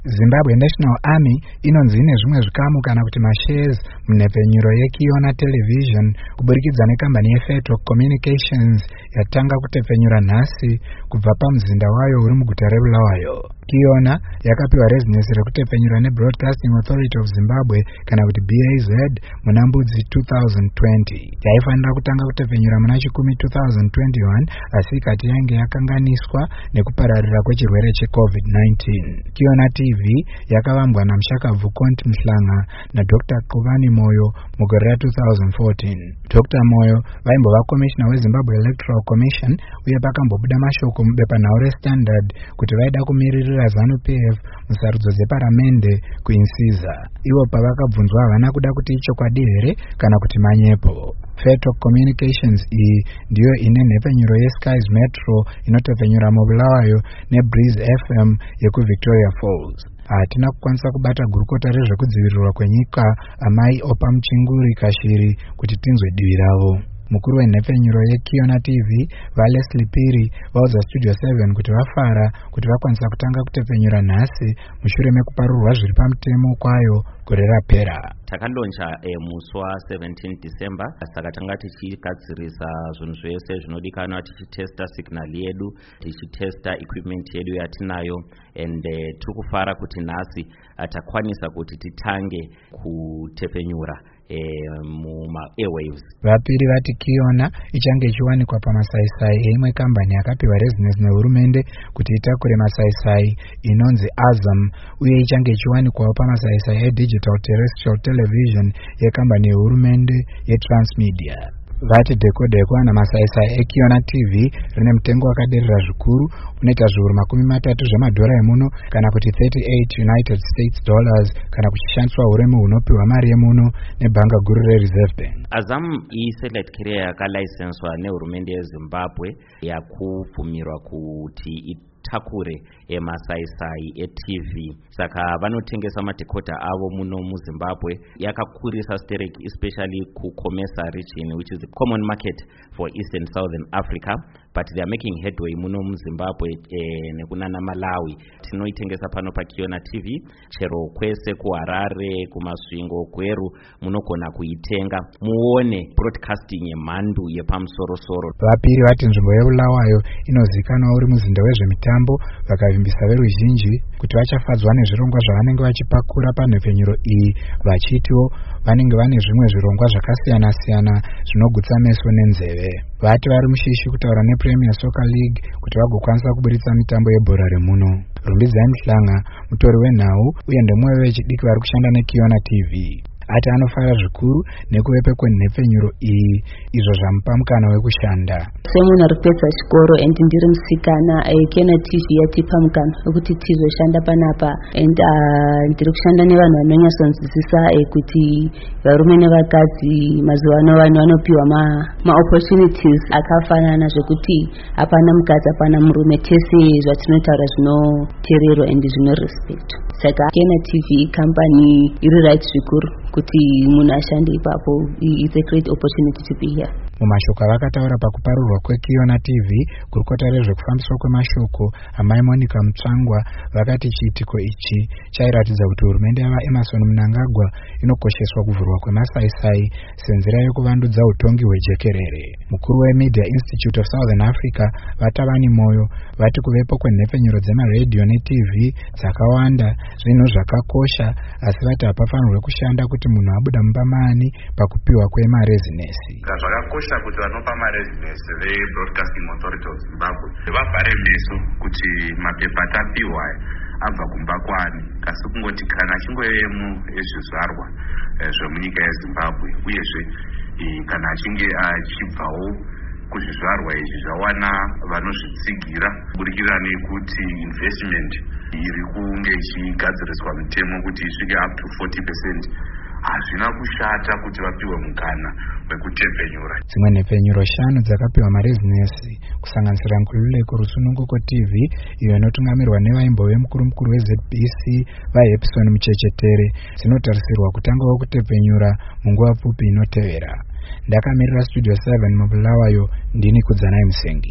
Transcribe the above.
Zimbabwe National Army inonzi ine zvimwe zvikamu kana kuti mashares munhepfenyuro yeKiona Television kuburikidza nekambani yeFairtalk Communications yatanga kutepfenyura nhasi kubva pamuzinda wayo uri muguta reBulawayo. Kiona yakapiwa rezinesi rekutepfenyura neBroadcasting Authority of Zimbabwe kana kuti BAZ muna Mbudzi 2020. Yaifanira kutanga kutepfenyura muna Chikumi 2021 asi ikati yange yakanganiswa nekupararira kwechirwere cheCovid-19. Kiona TV yakavambwa naMushakabvu Conti Mhlanga naDr. Kovani Moyo mugore ra2014. Dr. Moyo vaimbova komishina weZimbabwe Electoral Commission uye pakambobuda mashoko mubepanhau reStandard kuti vaida kumiririra ZANU-PF musarudzo dzeparamende kuInsiza. Ivo pavakabvunzwa havana kuda kuti ichokwadi here kana kuti manyepo. Fairtalk Communications iyi ndiyo ine nhepfenyuro yeSkies Metro inotepfenyura muBulawayo neBreeze FM yekuVictoria Falls. Hatina kukwanisa kubata gurukota rezvekudzivirirwa kwenyika Amai Opa Muchinguri Kashiri kuti tinzwe divi ravo. Mukuru wenhepfenyuro yeKiona TV vaLeslie Piri vaudza Studio 7 kuti vafara kuti vakwanisa kutanga kutepfenyura nhasi mushure mekuparurwa zviri pamutemo kwayo gore rapera. Takandonja musi wa17 December saka tanga tichigadzirisa zvinhu zvese zvinodikanwa tichitesta signal yedu tichitesta equipment yedu yatinayo and tiri kufara kuti nhasi takwanisa kuti titange kutepfenyura muma airwaves. Vapiri vati Kiona ichange ichiwanikwa pamasaisai eimwe kambani yakapiwa rezinesi nehurumende kuti itakure masaisai inonzi Azam uye ichange ichiwanikwawo pamasaisai eDigital Terrestrial Television yekambani yehurumende yeTransmedia. Vati deko namasaisai eKiona TV rine mutengo wakaderera zvikuru unoita zviuru $30 zvemadhora emuno kana kuti $38 United States kana kuchishandiswa uremu hunopiwa mari yemuno nebhanga guru reReserve Bank. Azam isatellite carrier yakalaisenswa nehurumende yeZimbabwe yakubvumirwa kuti takure emasaisai eTV. Saka vanotengesa madekota avo muno muZimbabwe. Yakakurisa stereki especially kuComesa region which is the common market for East and Southern Africa, but they are making headway muno muZimbabwe nekunana Malawi. Tinoitengesa pano paKiona TV chero kwese kuHarare kumasvingo kweru munogona kuitenga muone broadcasting yemhandu yepamusoro-soro. Vapiri vati nzvimbo yeBulawayo inozikanwa uri muzinda wezvemitambo vakavimbisa veruzhinji kuti vachafadzwa nezvirongwa zvavanenge vachipakura panhepfenyuro iyi vachitiwo vanenge vane zvimwe zvirongwa zvakasiyana-siyana zvinogutsa meso nenzeve. Vati vari mushishi kutaura nePremier Soccer League kuti vagokwanisa kuburitsa mitambo yebhora remuno. Rumbidzai Mhlanga mutori wenhau uye ndemumwe vechidiki vari kushanda neKiona TV. Ati anofara zvikuru nekuvepe kwenhepfenyuro iyi izvo zvamupa mukana wekushanda. Semunhu ari kupedza chikoro and ndiri musikana Kiona TV yatipa mukana wekuti tizoshanda panapa and ndiri kushanda nevanhu vanonyatsonzwisisa kuti varume nevakadzi mazuva ano vanhu vanopiwa ma-opportunities akafanana zvekuti hapana mukadzi hapana murume tese zvatinotaura zvinoteererwa and zvinorespect. Saka Kiona TV company iri right zvikuru kuti munhu ashande ipapo. It's a great opportunity to be here. Mumashoko avakataura pakuparurwa kweKiona TV gurukota rezvekufambiswa kwemashoko Amai Monica Mutsvangwa vakati chiitiko ichi chairatidza kuti hurumende yavaEmmerson Mnangagwa inokosheswa kuvhurwa kwemasaisai senzira yekuvandudza utongi hwejekerere. Mukuru weMedia Institute of Southern Africa Vatavani Moyo vati kuvepo kwenhepfenyuro dzemaredhiyo neTV dzakawanda zvinhu zvakakosha asi vati hapafanirwe kushanda kuti munhu abuda mubamani pakupiwa kwemarezinesi. Zvakakosha kuti vanopa marezinesi veBroadcasting Authority of Zimbabwe vavhare meso kuti mapepa atapiwa abva kumba kwani, kasi kungoti kana achingoyemo ezvizvarwa zvemunyika yeZimbabwe uyezve kana achinge achibvawo kuzvizvarwa izvi zvawana vanozvitsigira kuburikira nekuti investment iri kunge ichigadziriswa mutemo kuti isvike up to 40%. Hazvina kushata kuti vapiwe mukana wekutepfenyura. Dzimwe nhepfenyuro 5 dzakapiwa marezinesi kusanganisira Nkululeko Rusununguko TV iyo inotungamirwa nevaimbove mukuru weZBC vaHepson Muchechetere dzinotarisirwa kutangawo kutepfenyura munguva pfupi inotevera. Ndakamirira Studio 7 muBulawayo ndini Kudzanai Musengi.